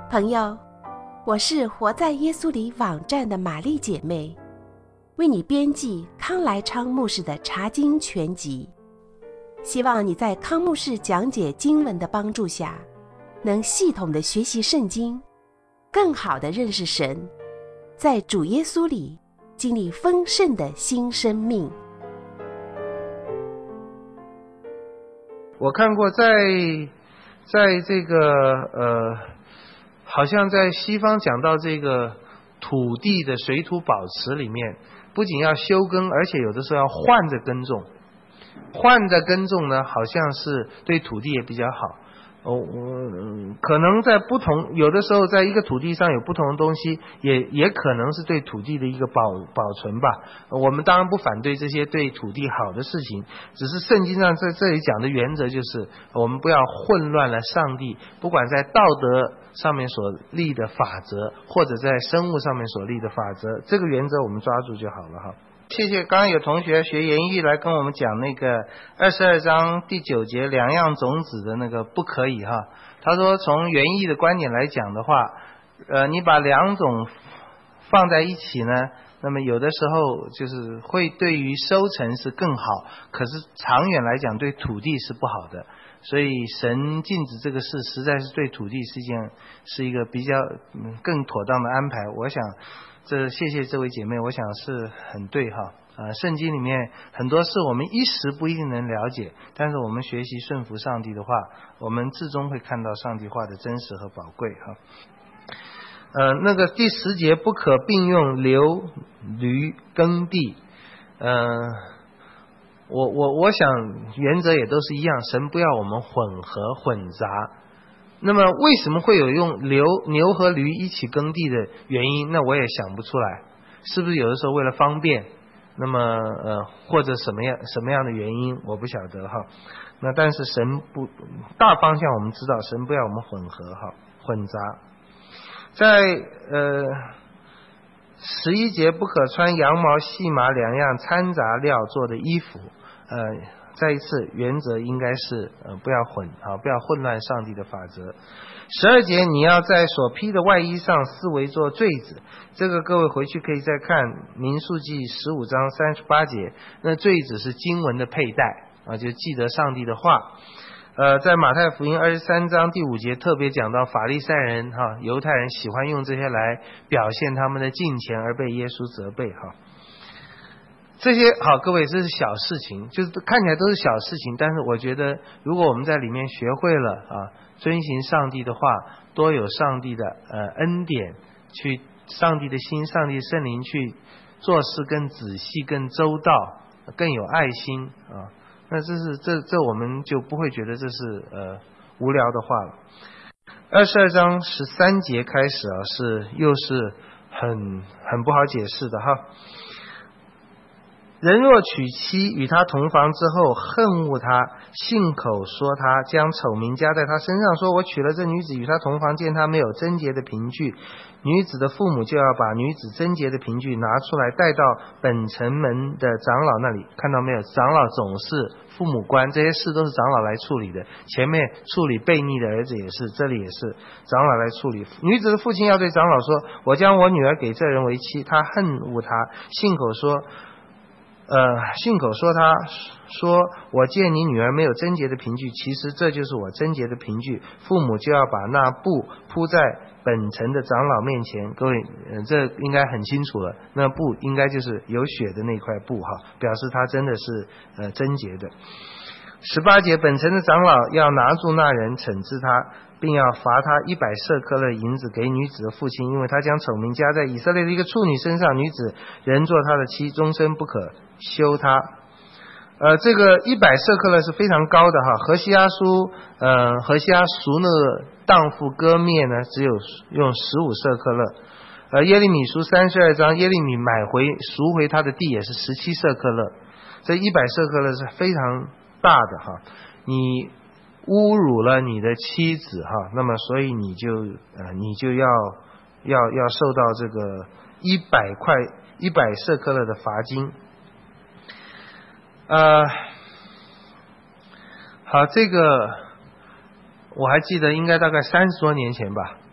朋友，我是活在耶稣里网站的玛丽姐妹，为你编辑康来昌牧师的查经全集。希望你在康牧师讲解经文的帮助下，能系统的学习圣经，更好的认识神，在主耶稣里经历丰盛的新生命。 我看过在这个好像在西方讲到这个土地的水土保持里面，不仅要休耕，而且有的时候要换着耕种。换着耕种呢，好像是对土地也比较好。可能在不同，有的时候在一个土地上有不同的东西，也可能是对土地的一个保存吧。我们当然不反对这些对土地好的事情，只是圣经上在这里讲的原则就是，我们不要混乱了上帝，不管在道德上面所立的法则，或者在生物上面所立的法则，这个原则我们抓住就好了哈。谢谢，刚刚有同学学言义来跟我们讲那个22章第9节两样种子的那个不可以哈。他说从原义的观点来讲的话，你把两种放在一起呢，那么有的时候就是会对于收成是更好，可是长远来讲对土地是不好的。所以神禁止这个事，实在是对土地是一个比较更妥当的安排。我想谢谢这位姐妹，我想是很对哈。圣经里面很多事我们一时不一定能了解，但是我们学习顺服上帝的话，我们至终会看到上帝话的真实和宝贵哈。那个第10节不可并用牛驴耕地，我想原则也都是一样，神不要我们混杂。那么为什么会有用牛和驴一起耕地的原因？那我也想不出来，是不是有的时候为了方便？那么或者什么样的原因我不晓得哈。那但是神不，大方向我们知道，神不要我们混杂。在11节不可穿羊毛细麻两样掺杂料做的衣服。再一次原则应该是不要混乱上帝的法则。12节你要在所披的外衣上四围做坠子，这个各位回去可以再看民数记15章38节，那坠子是经文的佩戴就记得上帝的话。在马太福音23章第5节特别讲到法利赛人犹太人喜欢用这些来表现他们的敬虔，而被耶稣责备这些好，各位，这是小事情，就是看起来都是小事情，但是我觉得如果我们在里面学会了遵行上帝的话，多有上帝的恩典，去上帝的心，上帝圣灵去做事更仔细、更周到、更有爱心那这我们就不会觉得这是无聊的话了。22章13节开始又是很不好解释的哈。人若娶妻与他同房之后恨恶他，信口说他，将丑名加在他身上，说我娶了这女子与他同房，见他没有贞洁的凭据，女子的父母就要把女子贞洁的凭据拿出来带到本城门的长老那里。看到没有，长老总是父母官，这些事都是长老来处理的。前面处理悖逆的儿子也是，这里也是长老来处理。女子的父亲要对长老说，我将我女儿给这人为妻，他恨恶他，信口说他说我见你女儿没有贞洁的凭据，其实这就是我贞洁的凭据，父母就要把那布铺在本城的长老面前。各位这应该很清楚了，那布应该就是有血的那块布表示他真的是贞洁的。18节本城的长老要拿住那人，惩治他，并要罚他100舍客勒银子给女子的父亲，因为他将丑名加在以色列的一个处女身上，女子人做他的妻，终身不可休他。这个100舍客勒是非常高的何西阿赎那个荡妇割灭呢，只有用15舍客勒。耶利米书32章，耶利米赎回他的地也是17舍客勒。这100舍客勒是非常大的你侮辱了你的妻子那么所以你就要受到这个100舍客勒的罚金。好，这个我还记得应该大概30多年前吧，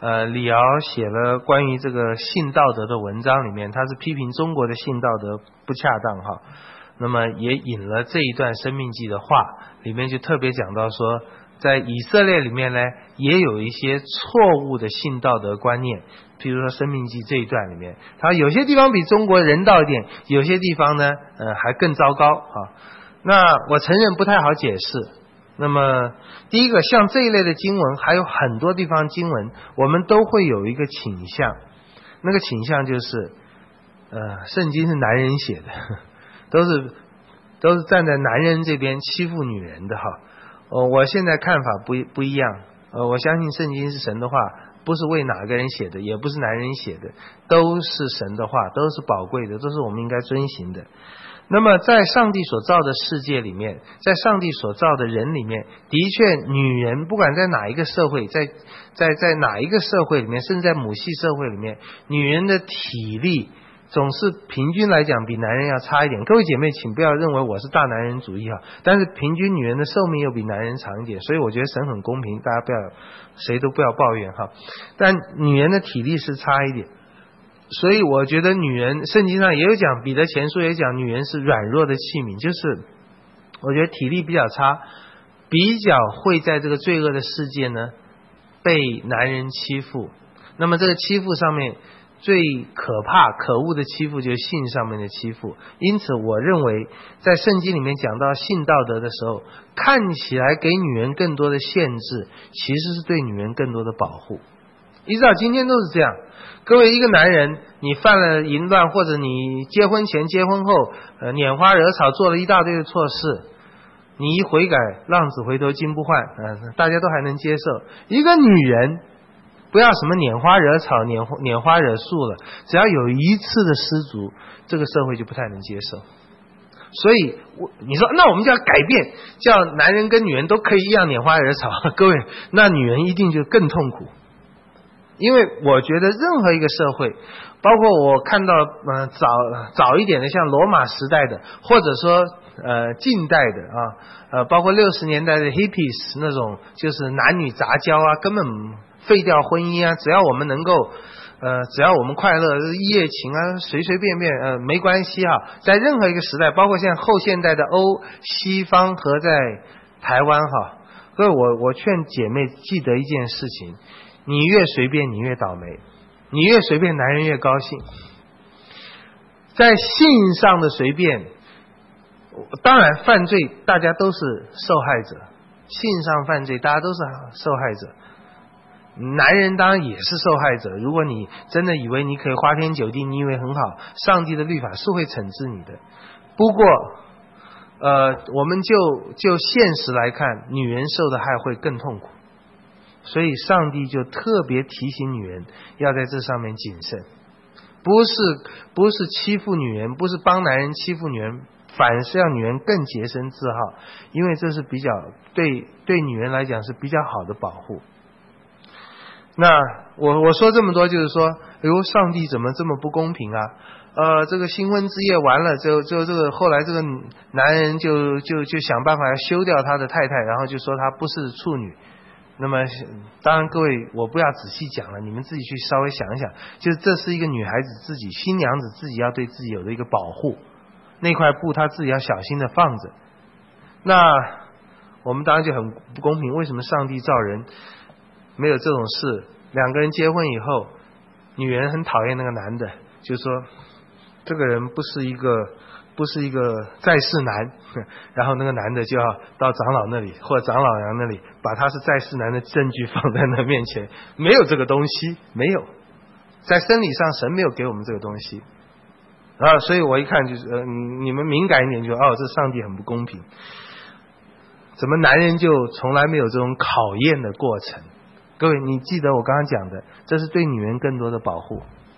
李敖写了关于这个性道德的文章里面，他是批评中国的性道德不恰当哈。那么也引了这一段生命记的话，里面就特别讲到说，在以色列里面呢，也有一些错误的性道德观念。比如说生命记这一段里面，他有些地方比中国人道一点，有些地方呢还更糟糕啊。那我承认不太好解释。那么第一个，像这一类的经文还有很多地方经文我们都会有一个倾向，那个倾向就是圣经是男人写的，都是站在男人这边欺负女人的哈。我现在看法不一样，我相信圣经是神的话，不是为哪个人写的，也不是男人写的，都是神的话，都是宝贵的，都是我们应该遵行的。那么在上帝所造的世界里面，在上帝所造的人里面，的确女人不管在哪一个社会，在哪一个社会里面，甚至在母系社会里面，女人的体力总是平均来讲比男人要差一点。各位姐妹请不要认为我是大男人主义哈，但是平均女人的寿命又比男人长一点，所以我觉得神很公平，大家谁都不要抱怨哈。但女人的体力是差一点，所以我觉得女人，圣经上也有讲，彼得前书也讲女人是软弱的器皿，就是我觉得体力比较差，比较会在这个罪恶的世界呢被男人欺负。那么这个欺负上面最可怕可恶的欺负就是性上面的欺负。因此我认为在圣经里面讲到性道德的时候，看起来给女人更多的限制，其实是对女人更多的保护。一直到今天都是这样。各位，一个男人你犯了淫乱，或者你结婚前结婚后拈花惹草，做了一大堆的错事，你一悔改，浪子回头金不换，大家都还能接受。一个女人不要什么拈花惹草拈花惹树了，只要有一次的失足，这个社会就不太能接受。所以你说那我们就要改变，叫男人跟女人都可以一样拈花惹草，各位，那女人一定就更痛苦。因为我觉得任何一个社会，包括我看到早一点的像罗马时代的，或者说近代的包括60年代的 hippies 那种，就是男女杂交啊，根本废掉婚姻啊，只要我们能够只要我们快乐，一夜情啊，随随便便没关系啊。在任何一个时代，包括现在后现代的西方和在台湾哈，所以我劝姐妹记得一件事情，你越随便你越倒霉，你越随便男人越高兴。在性上的随便，当然犯罪大家都是受害者，性上犯罪大家都是受害者，男人当然也是受害者。如果你真的以为你可以花天酒地，你以为很好，上帝的律法是会惩治你的。不过我们就现实来看，女人受的害会更痛苦，所以上帝就特别提醒女人要在这上面谨慎，不是欺负女人，不是帮男人欺负女人，反是让女人更洁身自好，因为这是比较对女人来讲是比较好的保护。那我说这么多就是说，上帝怎么这么不公平啊？这个新婚之夜完了，就这个后来这个男人就想办法要休掉他的太太，然后就说他不是处女。那么当然各位我不要仔细讲了，你们自己去稍微想一想，就是这是一个女孩子自己，新娘子自己要对自己有的一个保护，那块布她自己要小心的放着。那我们当然就很不公平，为什么上帝造人没有这种事？两个人结婚以后，女人很讨厌那个男的，就说这个人不是一个在世男，然后那个男的就要到长老那里或者长老娘那里，把他是在世男的证据放在那面前。没有这个东西，没有，在生理上神没有给我们这个东西所以我一看就是你们敏感一点就这上帝很不公平，怎么男人就从来没有这种考验的过程？各位你记得我刚刚讲的，这是对女人更多的保护。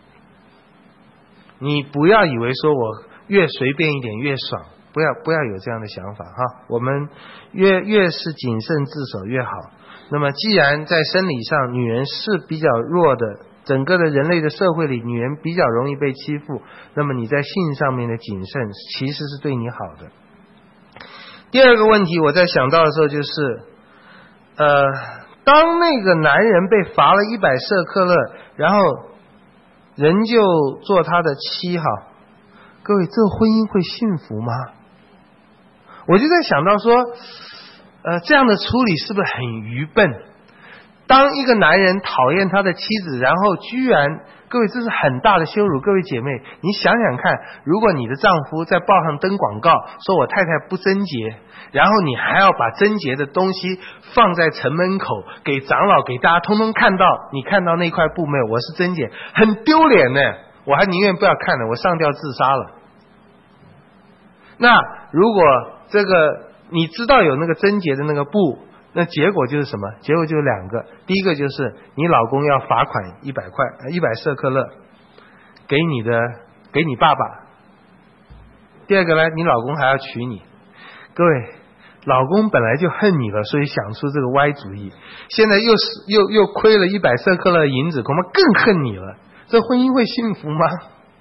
你不要以为说我越随便一点越爽，不要有这样的想法哈。我们越是谨慎自守越好。那么既然在生理上女人是比较弱的，整个的人类的社会里女人比较容易被欺负，那么你在性上面的谨慎其实是对你好的。第二个问题我在想到的时候就是当那个男人被罚了100舍客勒，然后人就做他的妻哈，各位，这个婚姻会幸福吗？我就在想到说，这样的处理是不是很愚笨？当一个男人讨厌他的妻子，然后居然，各位，这是很大的羞辱。各位姐妹，你想想看，如果你的丈夫在报上登广告说我太太不贞洁，然后你还要把贞洁的东西放在城门口给长老给大家通通看到，你看到那块布没有？我是贞洁，很丢脸呢。我还宁愿不要看了，我上吊自杀了。那如果这个你知道有那个贞洁的那个布，那结果就是什么？结果就是2个，第一个就是你老公要罚款100舍客勒给你爸爸。第二个呢，你老公还要娶你。各位，老公本来就恨你了，所以想出这个歪主意，现在又亏了100舍客勒银子，恐怕更恨你了。这婚姻会幸福吗？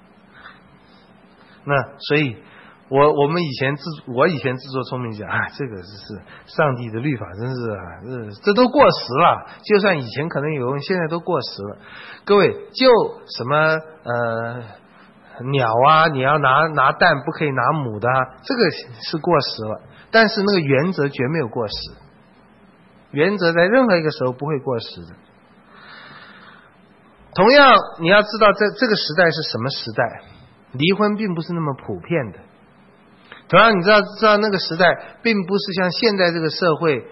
那所以我以前自作聪明讲这个是上帝的律法，真是这都过时了。就算以前可能有用，现在都过时了。各位，就什么鸟啊，你要拿蛋不可以拿母的这个是过时了。但是那个原则绝没有过时，原则在任何一个时候不会过时的。同样，你要知道这个时代是什么时代，离婚并不是那么普遍的。同样，你知道那个时代并不是像现在这个社会，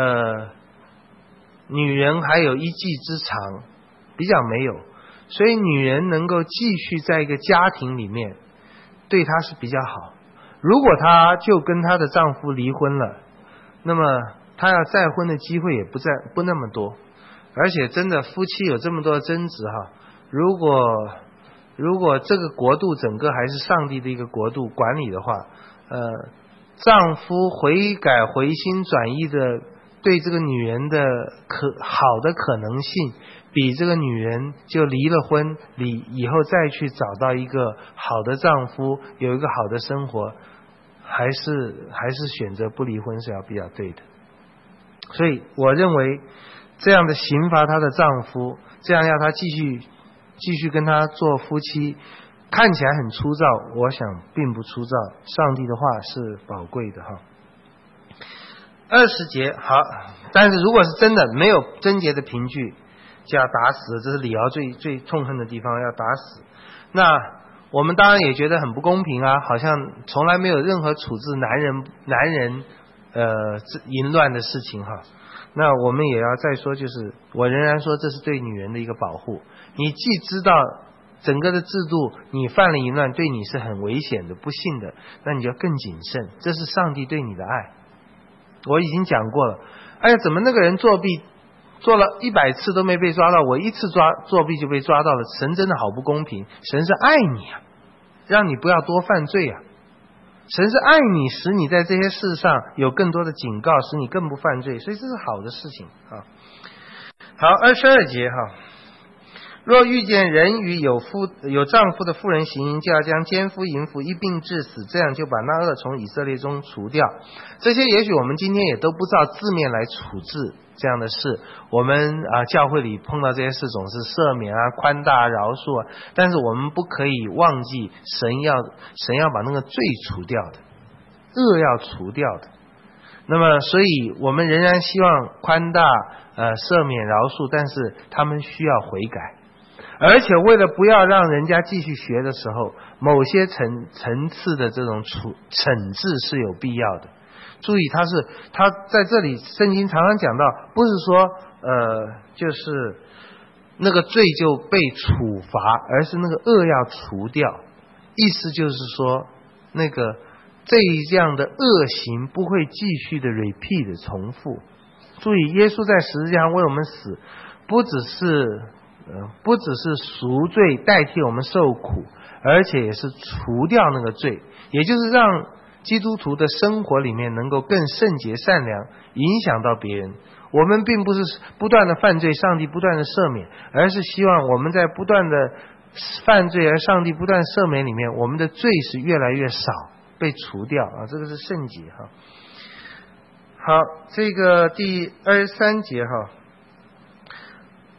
女人还有一技之长，比较没有，所以女人能够继续在一个家庭里面，对她是比较好。如果她就跟她的丈夫离婚了，那么她要再婚的机会也不那么多。而且真的夫妻有这么多的争执哈，如果这个国度整个还是上帝的一个国度管理的话，丈夫悔改回心转意的对这个女人的好的可能性，比这个女人就离了婚以后再去找到一个好的丈夫，有一个好的生活，还是选择不离婚是要比较对的。所以我认为这样的刑罚她的丈夫，这样要她继续跟他做夫妻，看起来很粗糙，我想并不粗糙，上帝的话是宝贵的哈。20节好，但是如果是真的没有贞洁的凭据，就要打死，这是李敖最痛恨的地方，要打死。那我们当然也觉得很不公平啊，好像从来没有任何处置男人淫乱的事情哈。那我们也要再说，就是我仍然说这是对女人的一个保护。你既知道整个的制度，你犯了淫乱对你是很危险的、不幸的，那你就更谨慎，这是上帝对你的爱。我已经讲过了，哎呀，怎么那个人作弊做了100次都没被抓到，我1次作弊就被抓到了，神真的好不公平。神是爱你啊，让你不要多犯罪啊。神是爱你，使你在这些事上有更多的警告，使你更不犯罪，所以这是好的事情啊。好，22节哈，若遇见人与有丈夫的妇人行淫，就要将奸夫淫妇一并致死，这样就把那恶从以色列中除掉。这些也许我们今天也都不照字面来处置这样的事，我们教会里碰到这些事总是赦免啊、宽大、饶恕啊，但是我们不可以忘记神要把那个罪除掉的，恶要除掉的。那么所以我们仍然希望宽大、赦免、饶恕，但是他们需要悔改。而且为了不要让人家继续学的时候，某些层次的这种惩治是有必要的。注意，他在这里圣经常常讲到，不是说就是那个罪就被处罚，而是那个恶要除掉。意思就是说，那个这样的恶行不会继续的 repeat 的重复。注意，耶稣在十字架上为我们死，不只是赎罪代替我们受苦，而且也是除掉那个罪，也就是让基督徒的生活里面能够更圣洁善良，影响到别人。我们并不是不断的犯罪，上帝不断的赦免，而是希望我们在不断的犯罪而上帝不断赦免里面，我们的罪是越来越少，被除掉啊，这个是圣洁哈。好，这个第23节哈，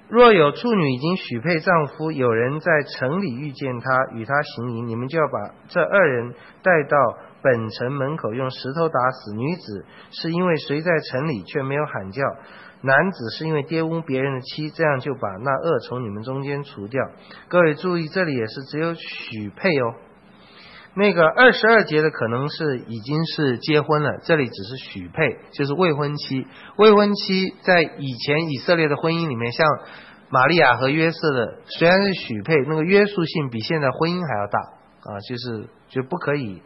若有处女已经许配丈夫，有人在城里遇见他，与他行淫，你们就要把这2人带到本城门口，用石头打死。女子是因为谁在城里却没有喊叫，男子是因为玷污别人的妻，这样就把那恶从你们中间除掉。各位注意，这里也是只有许配哦。那个22节的可能是已经是结婚了，这里只是许配，就是未婚妻。未婚妻在以前以色列的婚姻里面，像玛利亚和约瑟的，虽然是许配，那个约束性比现在婚姻还要大啊，就不可以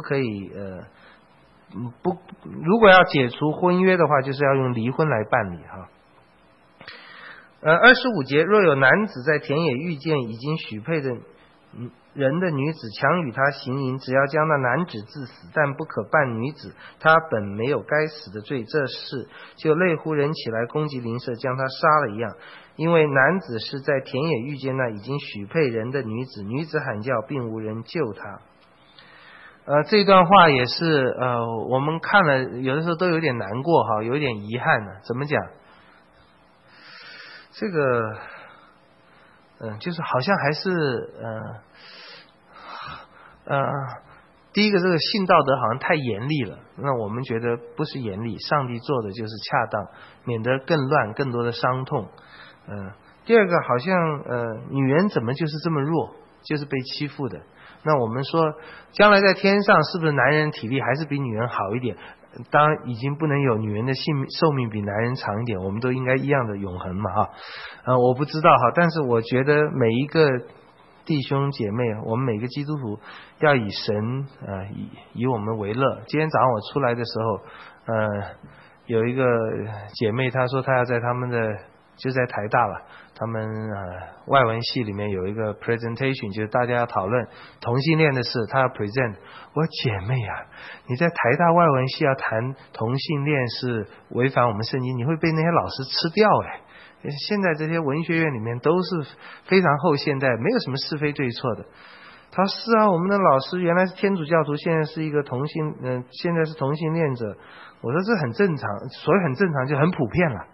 如果要解除婚约的话，就是要用离婚来办理哈。25节，若有男子在田野遇见已经许配的人的女子，强与他行淫，只要将那男子致死，但不可办女子，他本没有该死的罪，这事就类乎人起来攻击邻舍，将他杀了一样。因为男子是在田野遇见那已经许配人的女子，女子喊叫，并无人救他。这段话也是我们看了有的时候都有点难过哈，有一点遗憾的。怎么讲？这个就是好像还是第一个，这个性道德好像太严厉了，那我们觉得不是严厉，上帝做的就是恰当，免得更乱，更多的伤痛。第二个，好像女人怎么就是这么弱，就是被欺负的。那我们说将来在天上是不是男人体力还是比女人好一点？当然已经不能有女人的寿命比男人长一点，我们都应该一样的永恒嘛我不知道哈，但是我觉得每一个弟兄姐妹，我们每个基督徒要以神以我们为乐。今天早上我出来的时候有一个姐妹，她说她要在他们的就在台大了，他们外文系里面有一个 presentation， 就是大家要讨论同性恋的事，他要 present。 我姐妹啊，你在台大外文系要谈同性恋是违反我们圣经，你会被那些老师吃掉现在这些文学院里面都是非常后现代，没有什么是非对错的。他说是啊，我们的老师原来是天主教徒，现在是一个现在是同性恋者。我说这很正常，所以很正常就很普遍了。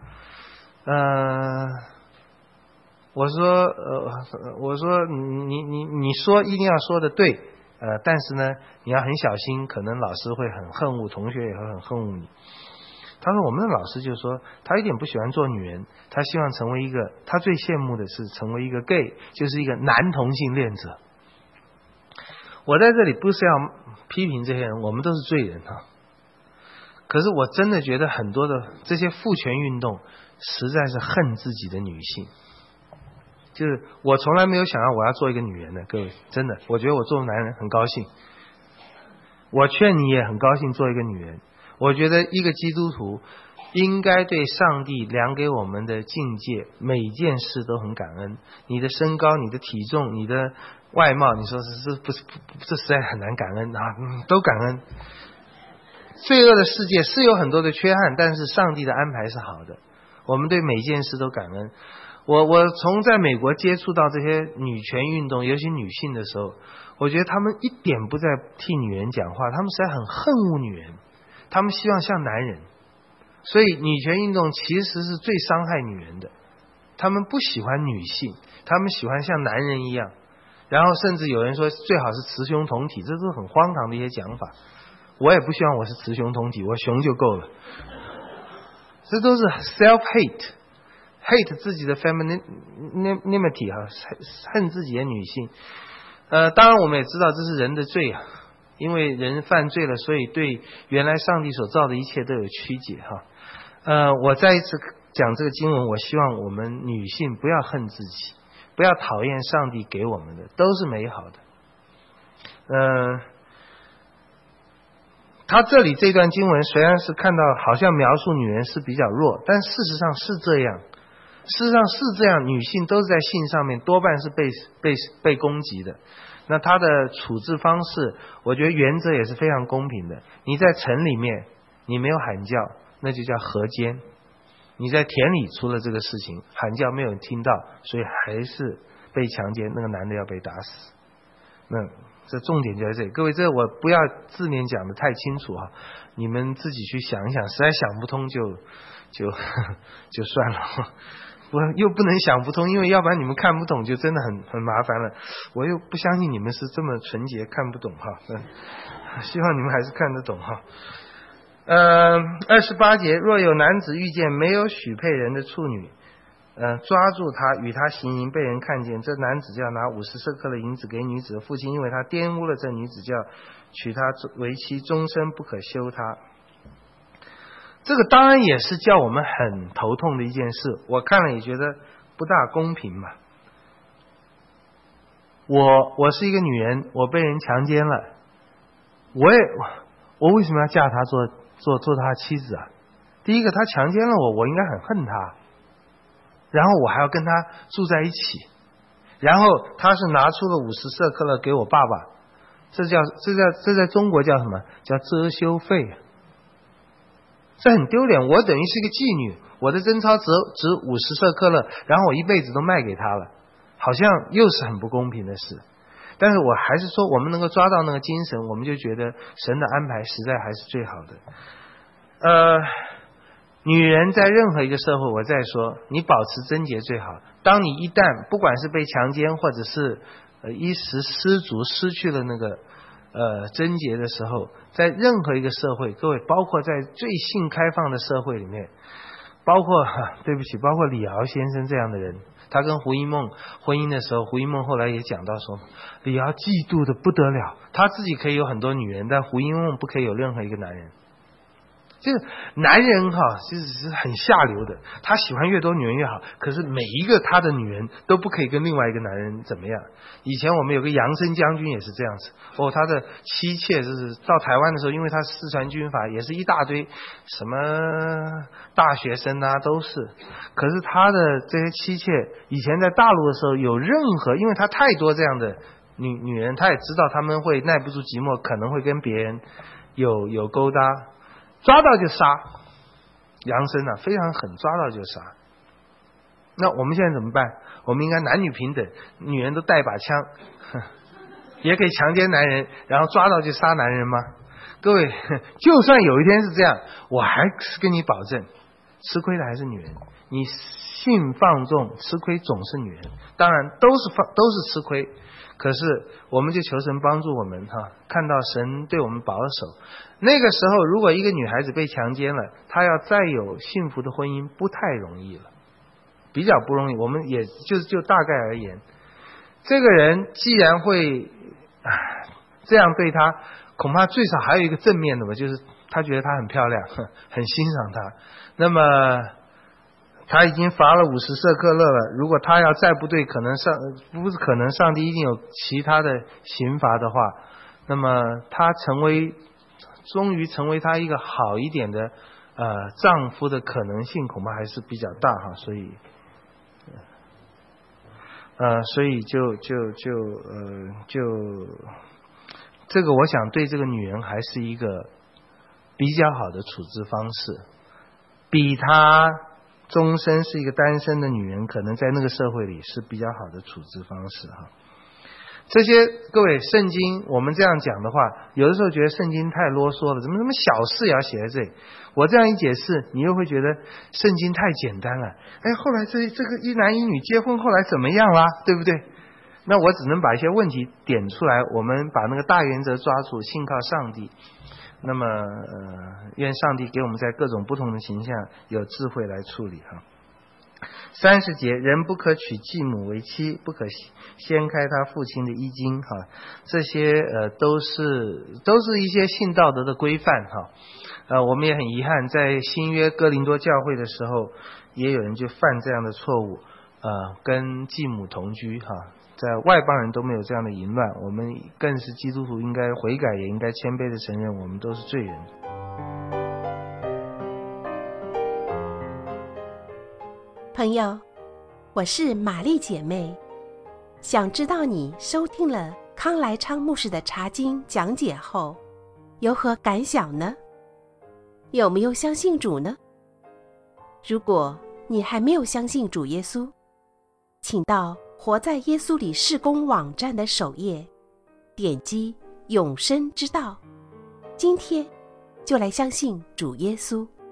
我说你说一定要说的对，但是呢你要很小心，可能老师会很恨恶，同学也会很恨恶你。他说我们的老师就说他一点不喜欢做女人，他希望成为一个，他最羡慕的是成为一个 gay， 就是一个男同性恋者。我在这里不是要批评这些人，我们都是罪人可是我真的觉得很多的这些父权运动实在是恨自己的女性。就是我从来没有想到我要做一个女人的，各位，真的，我觉得我做男人很高兴，我劝你也很高兴做一个女人。我觉得一个基督徒应该对上帝量给我们的境界，每件事都很感恩。你的身高，你的体重，你的外貌，你说这实在很难感恩都感恩。罪恶的世界是有很多的缺憾，但是上帝的安排是好的，我们对每件事都感恩。我从在美国接触到这些女权运动，尤其女性的时候，我觉得他们一点不在替女人讲话，他们实在很恨恶女人，他们希望像男人。所以女权运动其实是最伤害女人的，他们不喜欢女性，他们喜欢像男人一样，然后甚至有人说最好是雌雄同体，这都是很荒唐的一些讲法。我也不希望我是雌雄同体，我雄就够了。这都是 self-hate，hate 自己的 femininity 恨自己的女性。当然我们也知道这是人的罪因为人犯罪了，所以对原来上帝所造的一切都有曲解我再一次讲这个经文，我希望我们女性不要恨自己，不要讨厌上帝给我们的，都是美好的。他这里这段经文虽然是看到好像描述女人是比较弱，但事实上是这样，女性都是在性上面多半是被攻击的。那他的处置方式，我觉得原则也是非常公平的。你在城里面你没有喊叫，那就叫合奸；你在田里出了这个事情，喊叫没有人听到，所以还是被强奸，那个男的要被打死。那这重点就在这里，各位，这我不要字面讲的太清楚你们自己去想一想，实在想不通就算了。 我又不能想不通，因为要不然你们看不懂就真的很麻烦了。我又不相信你们是这么纯洁看不懂哈，希望你们还是看得懂哈。28节，若有男子遇见没有许配人的处女，抓住他与他行淫，被人看见，这男子就要拿50舍客勒银子给女子的父亲，因为他玷污了这女子，就要娶她为妻，终身不可休她。这个当然也是叫我们很头痛的一件事，我看了也觉得不大公平嘛。我是一个女人，我被人强奸了，我为什么要嫁他做他妻子啊？第一个，他强奸了我应该很恨他，然后我还要跟他住在一起，然后他是拿出了50舍客勒给我爸爸，这在中国叫什么？叫遮羞费。这很丢脸，我等于是一个妓女，我的贞操值50舍客勒，然后我一辈子都卖给他了，好像又是很不公平的事。但是我还是说，我们能够抓到那个精神，我们就觉得神的安排实在还是最好的。女人在任何一个社会，我再说，你保持贞洁最好。当你一旦不管是被强奸，或者是一时失足失去了那个贞洁的时候，在任何一个社会，各位，包括在最性开放的社会里面，包括李敖先生这样的人，他跟胡因梦婚姻的时候，胡因梦后来也讲到说，李敖嫉妒的不得了，他自己可以有很多女人，但胡因梦不可以有任何一个男人。这个男人其实是很下流的，他喜欢越多女人越好，可是每一个他的女人都不可以跟另外一个男人怎么样。以前我们有个杨森将军也是这样子，他的妻妾就是到台湾的时候，因为他四川军阀，也是一大堆什么大学生啊都是，可是他的这些妻妾以前在大陆的时候有任何，因为他太多这样的女人，他也知道他们会耐不住寂寞，可能会跟别人有勾搭，抓到就杀。杨森啊非常狠，抓到就杀。那我们现在怎么办？我们应该男女平等，女人都带把枪，也可以强奸男人，然后抓到就杀男人吗？各位，就算有一天是这样，我还是跟你保证，吃亏的还是女人。你性放纵，吃亏总是女人，当然都是吃亏。可是我们就求神帮助我们看到神对我们保守。那个时候如果一个女孩子被强奸了，她要再有幸福的婚姻不太容易了，比较不容易。我们也就大概而言，这个人既然会这样对她，恐怕最少还有一个正面的吧，就是他觉得她很漂亮，很欣赏她。那么他已经罚了50舍客勒了，如果他要再不对，上帝一定有其他的刑罚的话，那么他终于成为他一个好一点的丈夫的可能性恐怕还是比较大所以就这个我想对这个女人还是一个比较好的处置方式，比她终身是一个单身的女人，可能在那个社会里是比较好的处置方式这些各位，圣经我们这样讲的话，有的时候觉得圣经太啰嗦了，怎么什么小事也要写在这里？我这样一解释，你又会觉得圣经太简单了。后来这个一男一女结婚后来怎么样啦？对不对？那我只能把一些问题点出来，我们把那个大原则抓住，信靠上帝。那么愿上帝给我们在各种不同的形象有智慧来处理30节，人不可娶继母为妻，不可掀开他父亲的衣襟这些都是一些性道德的规范我们也很遗憾，在新约哥林多教会的时候，也有人就犯这样的错误跟继母同居在外邦人都没有这样的淫乱，我们更是基督徒应该悔改，也应该谦卑的承认我们都是罪人。 朋友，我是玛丽姐妹，想知道你收听了康来昌牧师的查经讲解后有何感想呢？有没有相信主呢？如果你还没有相信主耶稣，请到活在耶稣里事工网站的首页，点击永生之道，今天就来相信主耶稣。